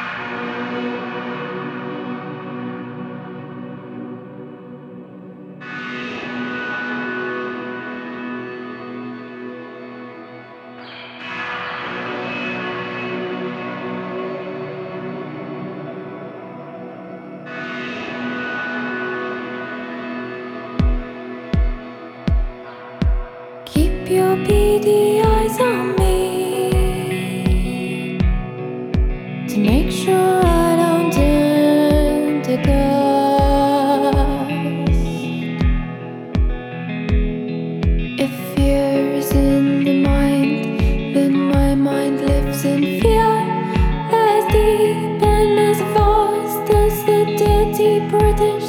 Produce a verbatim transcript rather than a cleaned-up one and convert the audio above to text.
Keep your beady eyes on me to make sure I don't turn to dust. If fear is in the mind, then my mind lives in fear, as deep and as vast as the dirty British